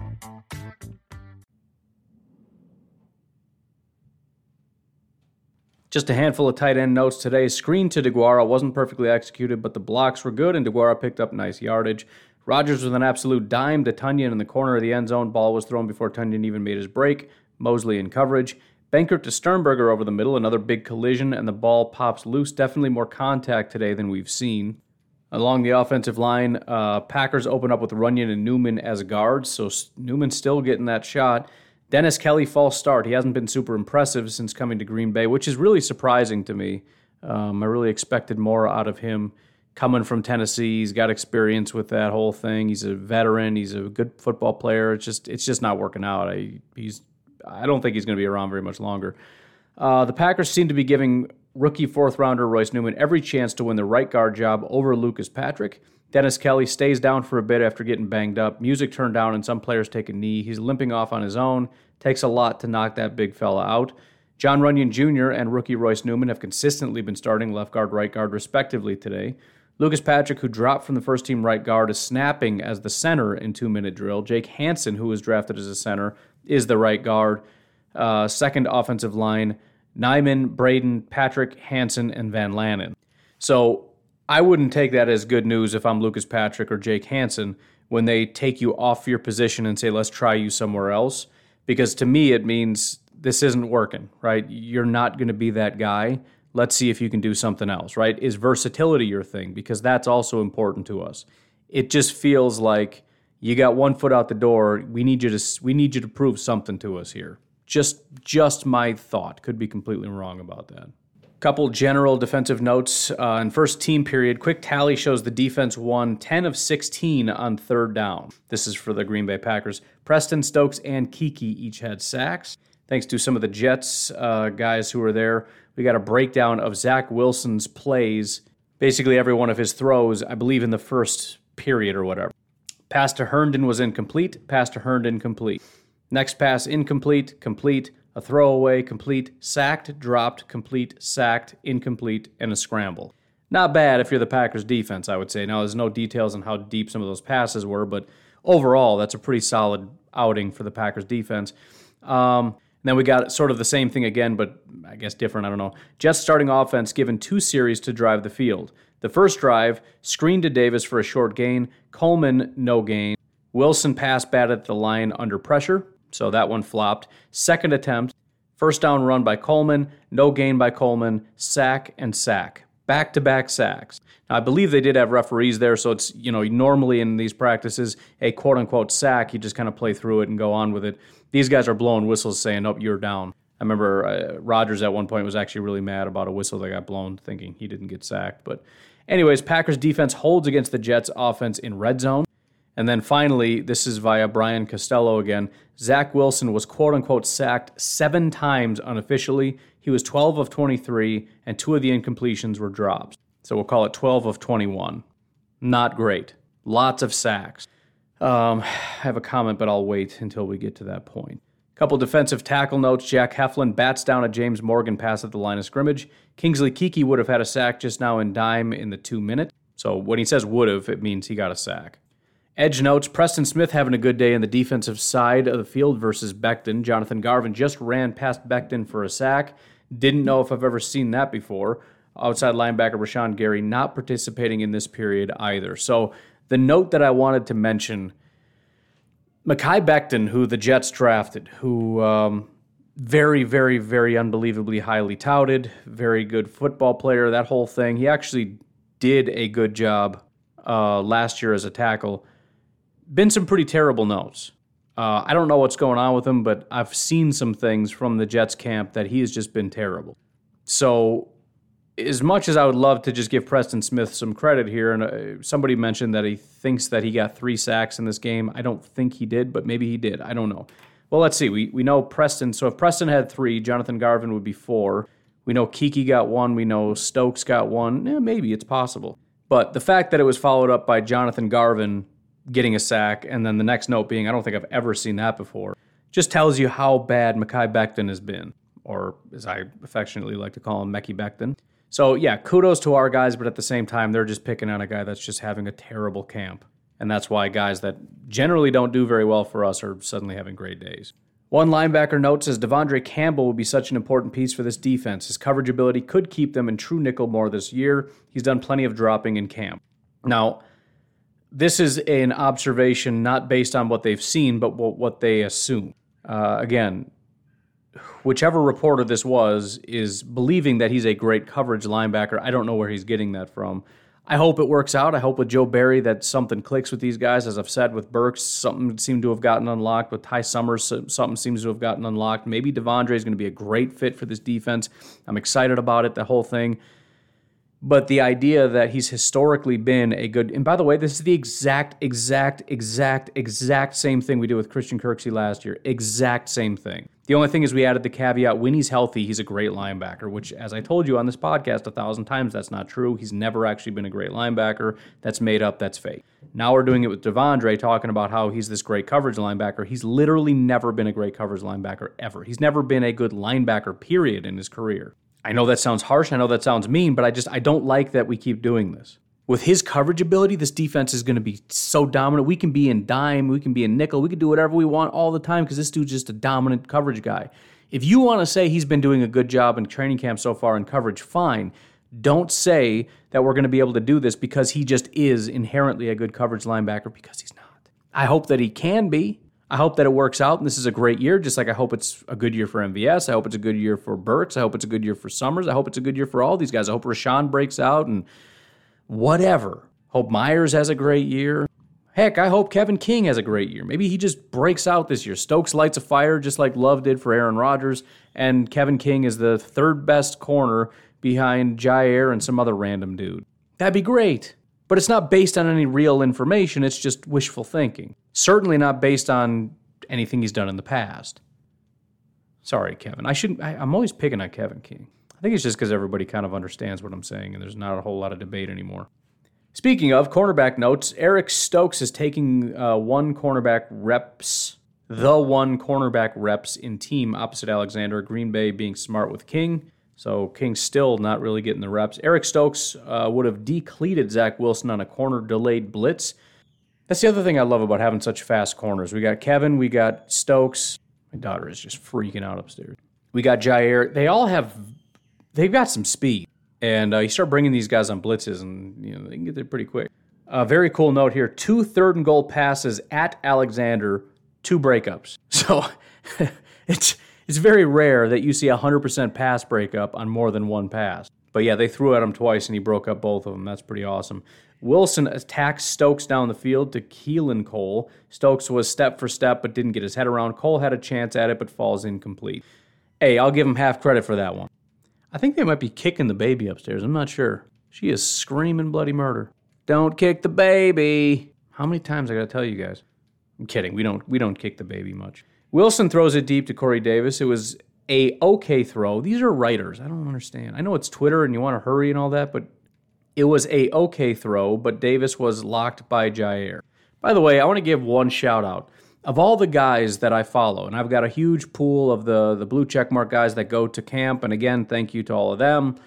Just a handful of tight end notes today. Screen to DeGuara wasn't perfectly executed, but the blocks were good, and DeGuara picked up nice yardage. Rodgers with an absolute dime to Tunyon in the corner of the end zone. Ball was thrown before Tunyon even made his break. Mosley in coverage. Benkert to Sternberger over the middle, another big collision, and the ball pops loose. Definitely more contact today than we've seen. Along the offensive line, Packers open up with Runyon and Newman as guards, so Newman's still getting that shot. Dennis Kelly, false start. He hasn't been super impressive since coming to Green Bay, which is really surprising to me. I really expected more out of him coming from Tennessee. He's got experience with that whole thing. He's a veteran. He's a good football player. It's just not working out. I don't think he's going to be around very much longer. The Packers seem to be giving rookie fourth-rounder Royce Newman every chance to win the right guard job over Lucas Patrick. Dennis Kelly stays down for a bit after getting banged up. Music turned down and some players take a knee. He's limping off on his own. Takes a lot to knock that big fella out. John Runyon Jr. and rookie Royce Newman have consistently been starting left guard, right guard, respectively today. Lucas Patrick, who dropped from the first-team right guard, is snapping as the center in two-minute drill. Jake Hansen, who was drafted as a center, is the right guard. Second offensive line, Nyman, Braden, Patrick, Hansen, and Van Lanen. So I wouldn't take that as good news if I'm Lucas Patrick or Jake Hansen when they take you off your position and say, let's try you somewhere else. Because to me, it means this isn't working, right? You're not going to be that guy. Let's see if you can do something else, right? Is versatility your thing? Because that's also important to us. It just feels like you got one foot out the door. We need you to prove something to us here. Just my thought. Could be completely wrong about that. Couple general defensive notes. In first team period, quick tally shows the defense won 10 of 16 on third down. This is for the Green Bay Packers. Preston, Stokes, and Kiki each had sacks. Thanks to some of the Jets guys who were there, we got a breakdown of Zach Wilson's plays, basically every one of his throws, I believe in the first period or whatever. Pass to Herndon was incomplete. Pass to Herndon, complete. Next pass, incomplete, complete. A throwaway, complete, sacked, dropped, complete, sacked, incomplete, and a scramble. Not bad if you're the Packers defense, I would say. Now, there's no details on how deep some of those passes were, but overall, that's a pretty solid outing for the Packers defense. Then we got sort of the same thing again, but I guess different, I don't know. Jets starting offense given 2 series to drive the field. The first drive, screen to Davis for a short gain. Coleman, no gain. Wilson pass batted at the line under pressure. So that one flopped. Second attempt, first down run by Coleman, no gain by Coleman, sack and sack. Back-to-back sacks. Now, I believe they did have referees there, so it's, normally in these practices, a quote-unquote sack, you just kind of play through it and go on with it. These guys are blowing whistles saying, nope, you're down. I remember Rodgers at one point was actually really mad about a whistle that got blown, thinking he didn't get sacked. But anyways, Packers defense holds against the Jets offense in red zone. And then finally, this is via Brian Costello again, Zach Wilson was quote-unquote sacked 7 times unofficially. He was 12 of 23, and 2 of the incompletions were drops. So we'll call it 12 of 21. Not great. Lots of sacks. I have a comment, but I'll wait until we get to that point. Couple defensive tackle notes. Jack Heflin bats down a James Morgan pass at the line of scrimmage. Kingsley Keke would have had a sack just now in dime in the 2-minute. So when he says would have, it means he got a sack. Edge notes, Preston Smith having a good day in the defensive side of the field versus Becton. Jonathan Garvin just ran past Becton for a sack. Didn't know if I've ever seen that before. Outside linebacker Rashawn Gary not participating in this period either. So the note that I wanted to mention, Mekhi Becton, who the Jets drafted, who very, very, very unbelievably highly touted, very good football player, that whole thing. He actually did a good job last year as a tackle. Been some pretty terrible notes. I don't know what's going on with him, but I've seen some things from the Jets camp that he has just been terrible. So as much as I would love to just give Preston Smith some credit here, and somebody mentioned that he thinks that he got 3 sacks in this game. I don't think he did, but maybe he did. I don't know. Well, let's see. We know Preston. So if Preston had 3, Jonathan Garvin would be 4. We know Kiki got 1. We know Stokes got 1. Maybe it's possible. But the fact that it was followed up by Jonathan Garvin getting a sack, and then the next note being, I don't think I've ever seen that before, just tells you how bad Mekhi Becton has been, or as I affectionately like to call him, Mecky Becton. So, yeah, kudos to our guys, but at the same time, they're just picking on a guy that's just having a terrible camp. And that's why guys that generally don't do very well for us are suddenly having great days. One linebacker note says Devondre Campbell will be such an important piece for this defense. His coverage ability could keep them in true nickel more this year. He's done plenty of dropping in camp. Now, this is an observation not based on what they've seen, but what they assume. Again, whichever reporter this was is believing that he's a great coverage linebacker. I don't know where he's getting that from. I hope it works out. I hope with Joe Barry that something clicks with these guys. As I've said with Burks, something seemed to have gotten unlocked. With Ty Summers, something seems to have gotten unlocked. Maybe Devondre is going to be a great fit for this defense. I'm excited about it, the whole thing. But the idea that he's historically been a good... And by the way, this is the exact same thing we did with Christian Kirksey last year. Exact same thing. The only thing is we added the caveat, when he's healthy, he's a great linebacker, which, as I told you on this podcast 1,000 times, that's not true. He's never actually been a great linebacker. That's made up. That's fake. Now we're doing it with Devondre, talking about how he's this great coverage linebacker. He's literally never been a great coverage linebacker ever. He's never been a good linebacker, period, in his career. I know that sounds harsh. I know that sounds mean, but I don't like that we keep doing this. With his coverage ability, this defense is going to be so dominant. We can be in dime, we can be in nickel, we can do whatever we want all the time because this dude's just a dominant coverage guy. If you want to say he's been doing a good job in training camp so far in coverage, fine. Don't say that we're going to be able to do this because he just is inherently a good coverage linebacker, because he's not. I hope that he can be. I hope that it works out, and this is a great year, just like I hope it's a good year for MVS. I hope it's a good year for Burks. I hope it's a good year for Summers. I hope it's a good year for all these guys. I hope Rashawn breaks out and whatever. Hope Myers has a great year. Heck, I hope Kevin King has a great year. Maybe he just breaks out this year. Stokes lights a fire just like Love did for Aaron Rodgers, and Kevin King is the 3rd best corner behind Jair and some other random dude. That'd be great. But it's not based on any real information. It's just wishful thinking. Certainly not based on anything he's done in the past. Sorry, Kevin. I'm always picking on Kevin King. I think it's just because everybody kind of understands what I'm saying and there's not a whole lot of debate anymore. Speaking of cornerback notes, Eric Stokes is taking the one cornerback reps in team opposite Alexander. Green Bay being smart with King. So King's still not really getting the reps. Eric Stokes would have decleated Zach Wilson on a corner-delayed blitz. That's the other thing I love about having such fast corners. We got Kevin, we got Stokes. My daughter is just freaking out upstairs. We got Jair. They've got some speed. And you start bringing these guys on blitzes, and they can get there pretty quick. Very cool note here. 2 third-and-goal passes at Alexander, 2 breakups. So it's very rare that you see 100% pass breakup on more than one pass. But yeah, they threw at him twice, and he broke up both of them. That's pretty awesome. Wilson attacks Stokes down the field to Keelan Cole. Stokes was step for step, but didn't get his head around. Cole had a chance at it, but falls incomplete. Hey, I'll give him half credit for that one. I think they might be kicking the baby upstairs. I'm not sure. She is screaming bloody murder. Don't kick the baby. How many times I got to tell you guys? I'm kidding. We don't kick the baby much. Wilson throws it deep to Corey Davis. It was a okay throw. These are writers. I don't understand. I know it's Twitter and you want to hurry and all that, but it was a okay throw, but Davis was locked by Jair. By the way, I want to give one shout out. Of all the guys that I follow, and I've got a huge pool of the blue checkmark guys that go to camp, and again, thank you to all of them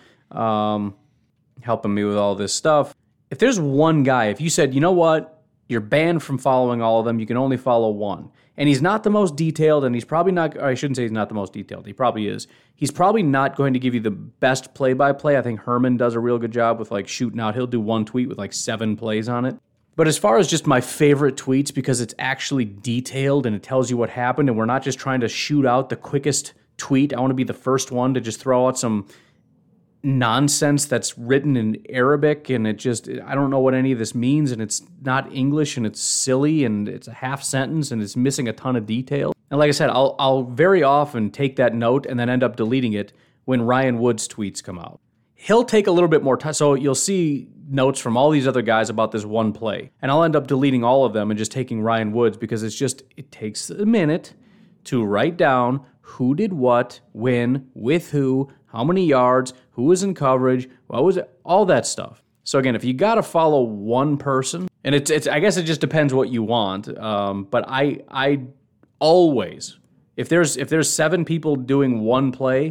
helping me with all this stuff. If there's one guy, if you said, you know what, you're banned from following all of them, you can only follow one, and he's not the most detailed, and he's probably not, or I shouldn't say he's not the most detailed, he probably is. He's probably not going to give you the best play-by-play. I think Herman does a real good job with shooting out. He'll do one tweet with 7 plays on it. But as far as just my favorite tweets, because it's actually detailed and it tells you what happened, and we're not just trying to shoot out the quickest tweet. I want to be the first one to just throw out some nonsense that's written in Arabic, and I don't know what any of this means, and it's not English, and it's silly, and it's a half sentence, and it's missing a ton of detail. And like I said, I'll very often take that note and then end up deleting it when Ryan Wood's tweets come out. He'll take a little bit more time. So you'll see notes from all these other guys about this one play. And I'll end up deleting all of them and just taking Ryan Wood's because it takes a minute to write down who did what, when, with who, how many yards, who was in coverage, what was it, all that stuff. So again, if you got to follow one person, and it's I guess it just depends what you want. But I always, if there's 7 people doing one play,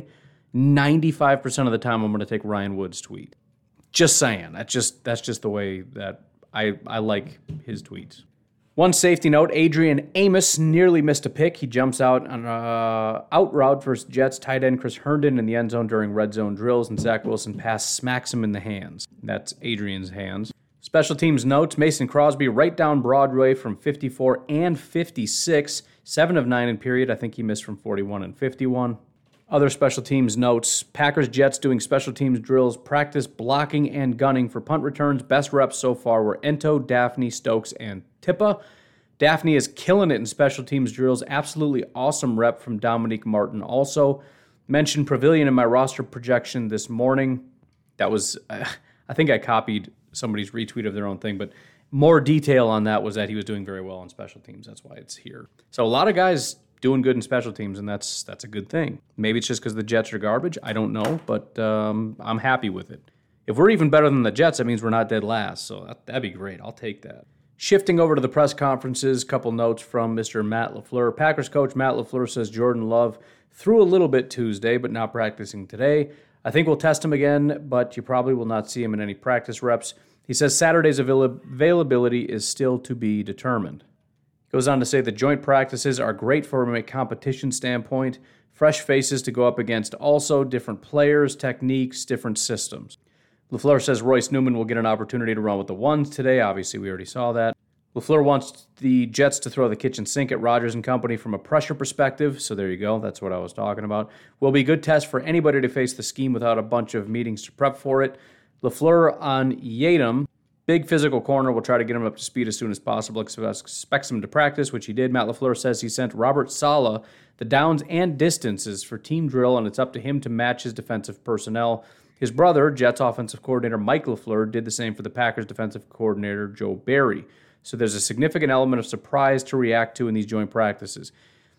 95% of the time I'm going to take Ryan Wood's tweet. Just saying. That's just the way that I like his tweets. One safety note, Adrian Amos nearly missed a pick. He jumps out on an out route versus Jets tight end Chris Herndon in the end zone during red zone drills, and Zach Wilson pass smacks him in the hands. That's Adrian's hands. Special teams notes, Mason Crosby right down Broadway from 54 and 56, 7 of 9 in period. I think he missed from 41 and 51. Other special teams notes, Packers-Jets doing special teams drills, practice blocking and gunning for punt returns. Best reps so far were Ento, Daphne, Stokes, and Tippa. Daphne is killing it in special teams drills. Absolutely awesome rep from Dominique Martin. Also, mentioned Pavilion in my roster projection this morning. That was, I think I copied somebody's retweet of their own thing, but more detail on that was that he was doing very well on special teams. That's why it's here. So a lot of guys doing good in special teams, and that's a good thing. Maybe it's just because the Jets are garbage. I don't know, but I'm happy with it. If we're even better than the Jets, that means we're not dead last, so that'd be great. I'll take that. Shifting over to the press conferences, couple notes from Mr. Matt LaFleur. Packers coach Matt LaFleur says Jordan Love threw a little bit Tuesday, but not practicing today. I think we'll test him again, but you probably will not see him in any practice reps. He says Saturday's availability is still to be determined. Goes on to say the joint practices are great from a competition standpoint, fresh faces to go up against, also different players, techniques, different systems. LaFleur says Royce Newman will get an opportunity to run with the ones today. Obviously, we already saw that. LaFleur wants the Jets to throw the kitchen sink at Rodgers and company from a pressure perspective, so there you go. That's what I was talking about. Will be a good test for anybody to face the scheme without a bunch of meetings to prep for it. LaFleur on Yadam. Big physical corner. We'll try to get him up to speed as soon as possible. Expects him to practice, which he did. Matt LaFleur says he sent Robert Saleh the downs and distances for team drill, and it's up to him to match his defensive personnel. His brother, Jets offensive coordinator Mike LaFleur, did the same for the Packers defensive coordinator Joe Barry. So there's a significant element of surprise to react to in these joint practices.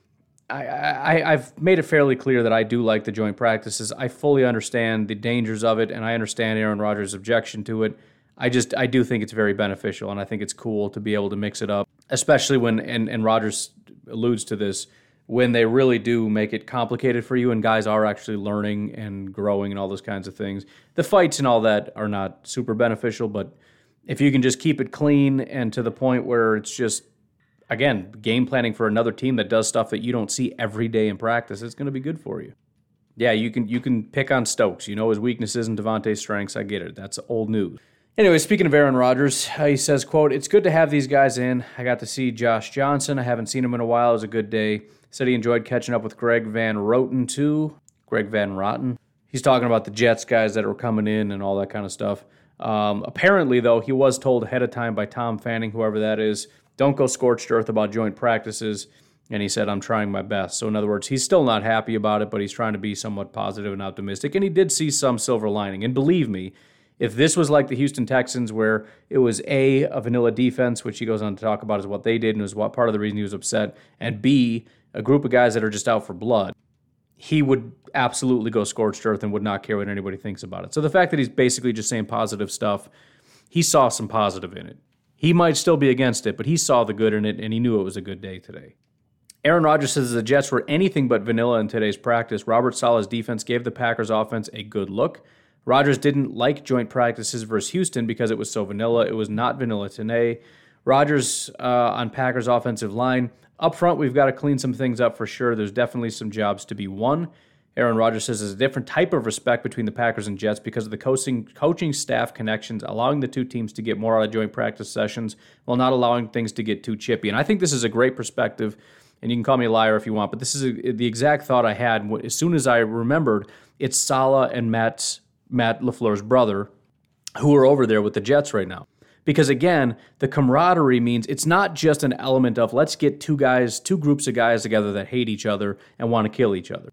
I've made it fairly clear that I do like the joint practices. I fully understand the dangers of it, and I understand Aaron Rodgers' objection to it. I do think it's very beneficial, and I think it's cool to be able to mix it up, especially when, and Rodgers alludes to this, when they really do make it complicated for you and guys are actually learning and growing and all those kinds of things. The fights and all that are not super beneficial, but if you can just keep it clean and to the point where it's just, again, game planning for another team that does stuff that you don't see every day in practice, it's going to be good for you. Yeah, you can pick on Stokes. You know his weaknesses and Devontae's strengths. I get it. That's old news. Anyway, speaking of Aaron Rodgers, he says, quote, "It's good to have these guys in. I got to see Josh Johnson. I haven't seen him in a while. It was a good day." Said he enjoyed catching up with Greg Van Roten, too. Greg Van Roten. He's talking about the Jets guys that were coming in and all that kind of stuff. Apparently, though, he was told ahead of time by Tom Fanning, whoever that is, don't go scorched earth about joint practices. And he said, I'm trying my best. So in other words, he's still not happy about it, but he's trying to be somewhat positive and optimistic. And he did see some silver lining. And believe me, if this was like the Houston Texans where it was A, a vanilla defense, which he goes on to talk about is what they did and was what part of the reason he was upset, and B, a group of guys that are just out for blood, he would absolutely go scorched earth and would not care what anybody thinks about it. So the fact that he's basically just saying positive stuff, he saw some positive in it. He might still be against it, but he saw the good in it, and he knew it was a good day today. Aaron Rodgers says the Jets were anything but vanilla in today's practice. Robert Saleh's defense gave the Packers offense a good look. Rodgers didn't like joint practices versus Houston because it was so vanilla. It was not vanilla today. Rodgers on Packers offensive line. Up front, we've got to clean some things up for sure. There's definitely some jobs to be won. Aaron Rodgers says there's a different type of respect between the Packers and Jets because of the coaching staff connections, allowing the two teams to get more out of joint practice sessions while not allowing things to get too chippy. And I think this is a great perspective, and you can call me a liar if you want, but this is the exact thought I had as soon as I remembered it's Saleh and Matt LaFleur's brother who are over there with the Jets right now. Because again, the camaraderie means it's not just an element of let's get two groups of guys together that hate each other and want to kill each other.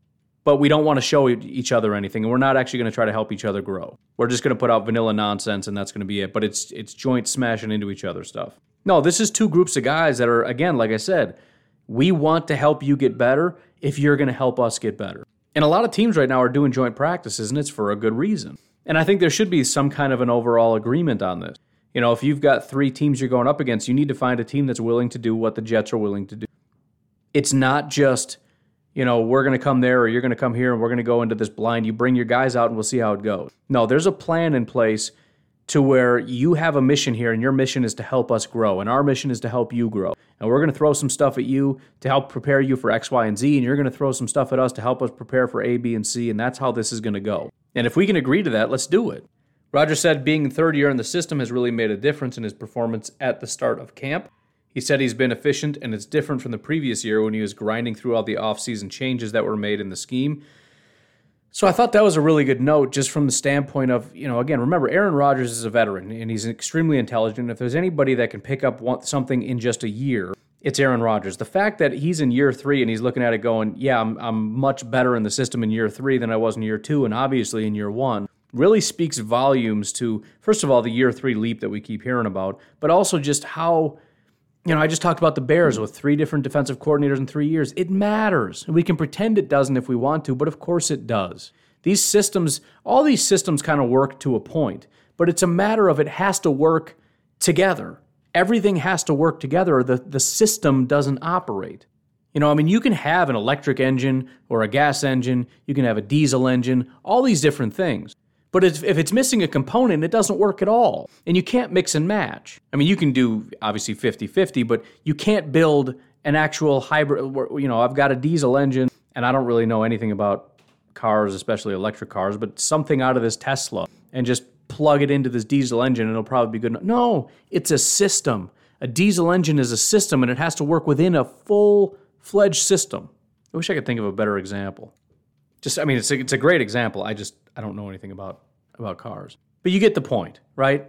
but we don't want to show each other anything, and we're not actually going to try to help each other grow. We're just going to put out vanilla nonsense, and that's going to be it. But it's joint smashing into each other stuff. No, this is two groups of guys that are, again, like I said, we want to help you get better if you're going to help us get better. And a lot of teams right now are doing joint practices, and it's for a good reason. And I think there should be some kind of an overall agreement on this. You know, if you've got 3 teams you're going up against, you need to find a team that's willing to do what the Jets are willing to do. It's not just, you know, we're going to come there or you're going to come here and we're going to go into this blind. You bring your guys out and we'll see how it goes. No, there's a plan in place to where you have a mission here, and your mission is to help us grow, and our mission is to help you grow. And we're going to throw some stuff at you to help prepare you for X, Y, and Z, and you're going to throw some stuff at us to help us prepare for A, B, and C, and that's how this is going to go. And if we can agree to that, let's do it. Rodgers said being third year in the system has really made a difference in his performance at the start of camp. He said he's been efficient, and it's different from the previous year when he was grinding through all the offseason changes that were made in the scheme. So I thought that was a really good note just from the standpoint of, you know, again, remember, Aaron Rodgers is a veteran, and he's extremely intelligent. If there's anybody that can pick up something in just a year, it's Aaron Rodgers. The fact that he's in year 3 and he's looking at it going, yeah, I'm much better in the system in year 3 than I was in year 2 and obviously in year 1, really speaks volumes to, first of all, the year 3 leap that we keep hearing about, but also just how, you know, I just talked about the Bears with 3 different defensive coordinators in 3 years. It matters. We can pretend it doesn't if we want to, but of course it does. These systems, all these systems kind of work to a point, but it's a matter of it has to work together. Everything has to work together or the system doesn't operate. You know, I mean, you can have an electric engine or a gas engine, you can have a diesel engine, all these different things. But if it's missing a component, it doesn't work at all. And you can't mix and match. I mean, you can do, obviously, 50-50, but you can't build an actual hybrid. You know, I've got a diesel engine, and I don't really know anything about cars, especially electric cars, but something out of this Tesla, and just plug it into this diesel engine, and it'll probably be good. No, it's a system. A diesel engine is a system, and it has to work within a full-fledged system. I wish I could think of a better example. Just, I mean, it's a great example. I don't know anything about cars. But you get the point, right?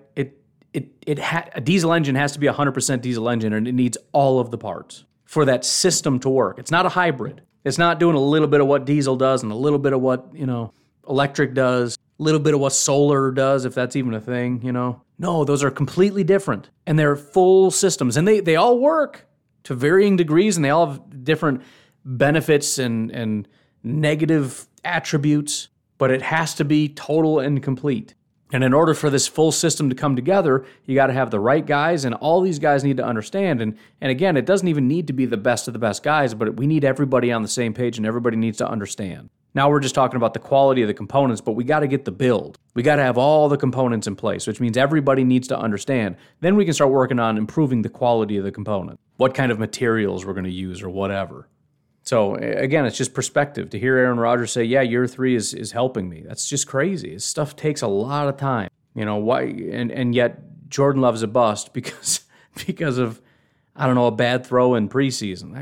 A diesel engine has to be 100% diesel engine, and it needs all of the parts for that system to work. It's not a hybrid. It's not doing a little bit of what diesel does and a little bit of what, you know, electric does, a little bit of what solar does, if that's even a thing, you know. No, those are completely different, and they're full systems, and they all work to varying degrees, and they all have different benefits and negative attributes, but it has to be total and complete. And in order for this full system to come together, you got to have the right guys, and all these guys need to understand. And again, it doesn't even need to be the best of the best guys, but we need everybody on the same page, and everybody needs to understand. Now we're just talking about the quality of the components, but we got to get the build. We got to have all the components in place, which means everybody needs to understand. Then we can start working on improving the quality of the component, what kind of materials we're going to use or whatever. So, again, it's just perspective. To hear Aaron Rodgers say, yeah, year 3 is helping me, that's just crazy. This stuff takes a lot of time. You know, why? And yet Jordan Love's a bust because of, I don't know, a bad throw in preseason.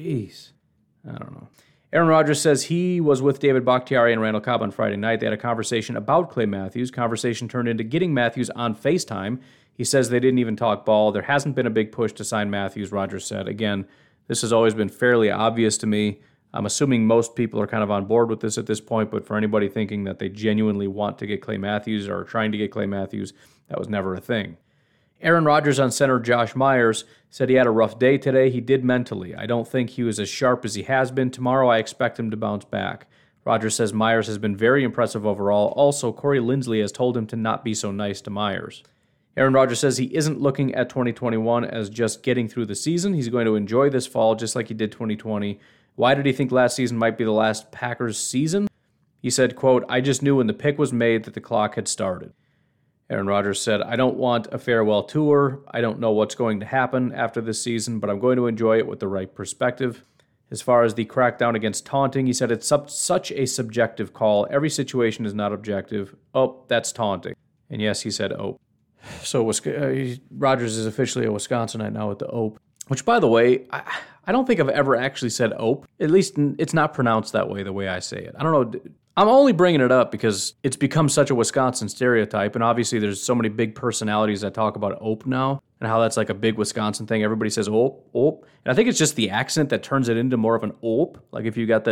I don't know. Aaron Rodgers says he was with David Bakhtiari and Randall Cobb on Friday night. They had a conversation about Clay Matthews. Conversation turned into getting Matthews on FaceTime. He says they didn't even talk ball. There hasn't been a big push to sign Matthews, Rodgers said. Again, this has always been fairly obvious to me. I'm assuming most people are kind of on board with this at this point, but for anybody thinking that they genuinely want to get Clay Matthews or are trying to get Clay Matthews, that was never a thing. Aaron Rodgers on center Josh Myers said he had a rough day today. He did mentally. I don't think he was as sharp as he has been. Tomorrow I expect him to bounce back. Rodgers says Myers has been very impressive overall. Also, Corey Linsley has told him to not be so nice to Myers. Aaron Rodgers says he isn't looking at 2021 as just getting through the season. He's going to enjoy this fall just like he did 2020. Why did he think last season might be the last Packers season? He said, quote, I just knew when the pick was made that the clock had started. Aaron Rodgers said, I don't want a farewell tour. I don't know what's going to happen after this season, but I'm going to enjoy it with the right perspective. As far as the crackdown against taunting, he said it's such a subjective call. Every situation is not objective. Oh, that's taunting. And yes, he said, oh. So Rodgers is officially a Wisconsinite now with the OPE, which, by the way, I don't think I've ever actually said OPE. At least it's not pronounced that way the way I say it. I don't know. I'm only bringing it up because it's become such a Wisconsin stereotype, and obviously there's so many big personalities that talk about OPE now and how that's like a big Wisconsin thing. Everybody says OPE, OPE. And I think it's just the accent that turns it into more of an OPE. Like if you got that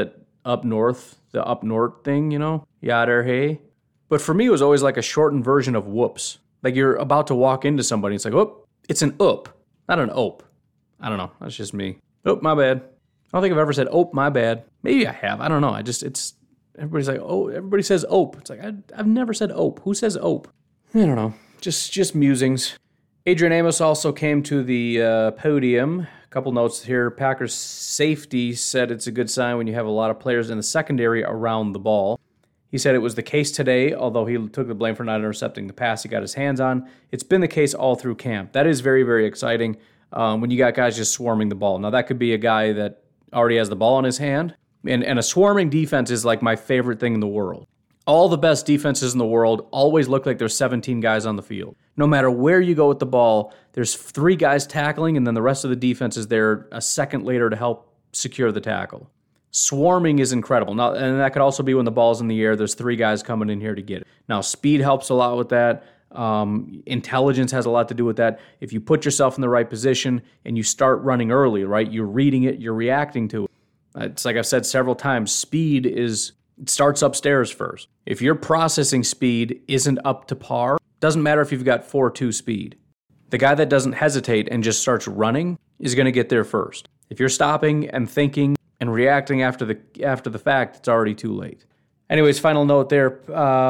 up north, the up north thing, Yader hey. But for me, it was always like a shortened version of whoops. Like you're about to walk into somebody, it's like, oh, it's an up, not an ope. I don't know. That's just me. Oh, my bad. I don't think I've ever said ope, my bad. Maybe I have. I don't know. Everybody's like, oh, everybody says ope. It's like, I've never said ope. Who says ope? I don't know. Just musings. Adrian Amos also came to the podium. A couple notes here. Packers safety said it's a good sign when you have a lot of players in the secondary around the ball. He said it was the case today, although he took the blame for not intercepting the pass he got his hands on. It's been the case all through camp. That is very, very exciting when you got guys just swarming the ball. Now, that could be a guy that already has the ball in his hand, and a swarming defense is like my favorite thing in the world. All the best defenses in the world always look like there's 17 guys on the field. No matter where you go with the ball, there's 3 guys tackling, and then the rest of the defense is there a second later to help secure the tackle. Swarming is incredible. Now, and that could also be when the ball's in the air, there's 3 guys coming in here to get it. Now, speed helps a lot with that. Intelligence has a lot to do with that. If you put yourself in the right position and you start running early, right, you're reading it, you're reacting to it. It's like I've said several times, it starts upstairs first. If your processing speed isn't up to par, doesn't matter if you've got 4.2 speed. The guy that doesn't hesitate and just starts running is going to get there first. If you're stopping and thinking and reacting after the fact, it's already too late. Anyways, final note there.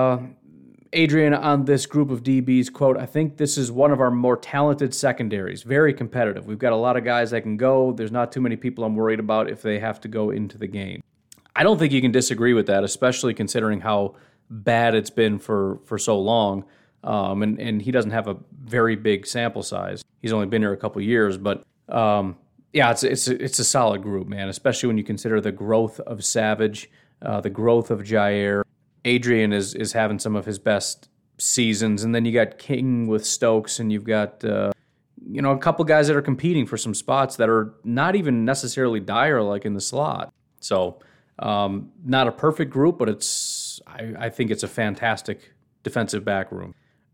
Adrian on this group of DBs, quote, I think this is one of our more talented secondaries. Very competitive. We've got a lot of guys that can go. There's not too many people I'm worried about if they have to go into the game. I don't think you can disagree with that, especially considering how bad it's been for so long. And he doesn't have a very big sample size. He's only been here a couple years, but yeah, it's a solid group, man, especially when you consider the growth of Savage, the growth of Jair. Adrian is having some of his best seasons, and then you got King with Stokes, and you've got a couple guys that are competing for some spots that are not even necessarily dire like in the slot. So not a perfect group, but I think it's a fantastic defensive back room.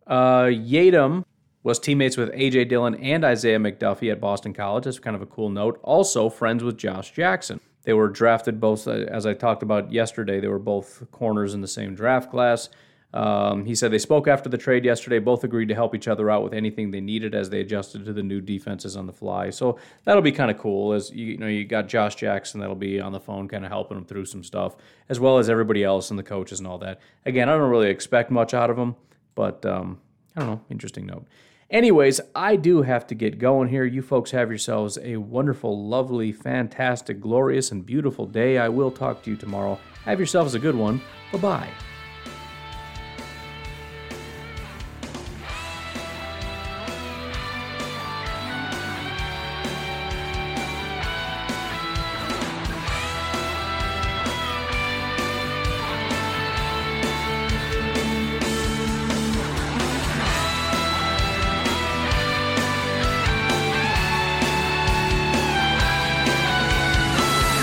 Yadam was teammates with A.J. Dillon and Isaiah McDuffie at Boston College. That's kind of a cool note. Also friends with Josh Jackson. They were drafted both, as I talked about yesterday, they were both corners in the same draft class. He said they spoke after the trade yesterday, both agreed to help each other out with anything they needed as they adjusted to the new defenses on the fly. So that'll be kind of cool. As you got Josh Jackson that'll be on the phone kind of helping him through some stuff, as well as everybody else and the coaches and all that. Again, I don't really expect much out of them, but I don't know, interesting note. Anyways, I do have to get going here. You folks have yourselves a wonderful, lovely, fantastic, glorious, and beautiful day. I will talk to you tomorrow. Have yourselves a good one. Bye-bye.